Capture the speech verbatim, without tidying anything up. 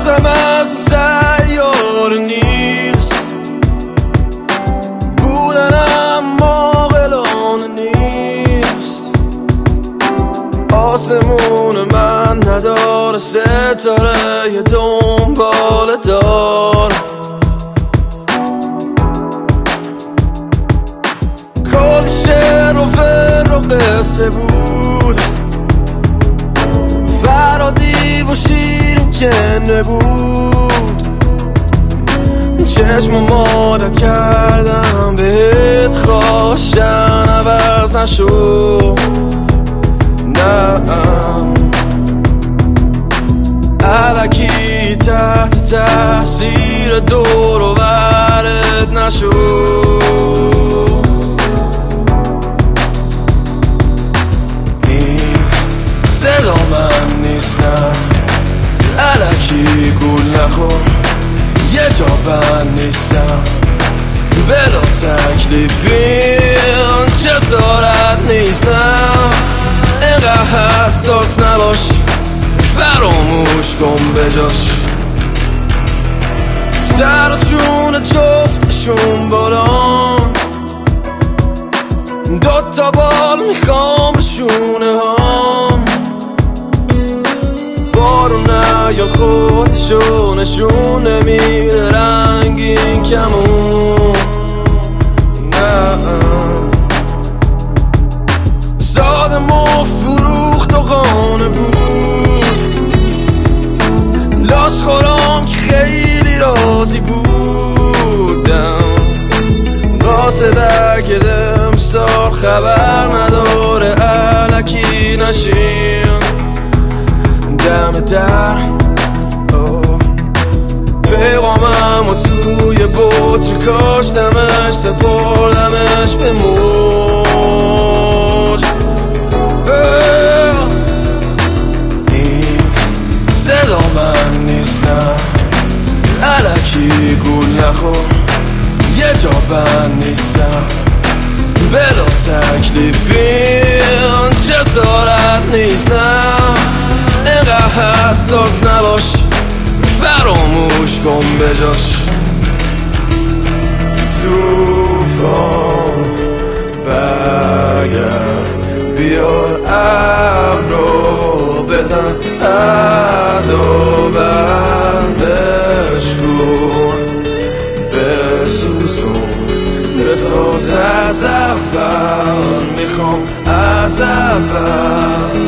حواسم از سیاره نیست، بودنم عاقلانه نیست. آسمون من نداره ستاره یه دنبال دار. کل شعر و فر و قصه بود، فرادی و شیرین جنه بود. چشم مادت کردم بهت خواشن عوض نشو. نه الکی تحت تاثیر دور و برت نشو. این صدا من نیست، نه الکی گول نخور. یه جا بند نیستم بلا تکلیفی، جسارت نیست. نه اینقدر حساس نباش، فراموش کن بجاش. سر و جون جفتشون بالان، دوتا بال میخوام به شونه هام. بارون نیاد خودشو نشون نمیده رنگین کمون. نه زادم و فروخت و قانه بود، لاش خورم که خیلی راضی بودم. قاصده که دم سال خبر نداره الکی نشین. دم در پیغامم و توی بطری کاشتمش، سپردمش به موج. این صدا من نیست، نه الکی گول نخور. یه جا بند نیستم بلا تکلیفی، جسارت نیست. نه اینقدر حساس نباش، فراموش کن بجاش. توفان برگرد بیار ابر رو بزن ادا بر بشکن بسوزون بساز از اول. میخوام از اول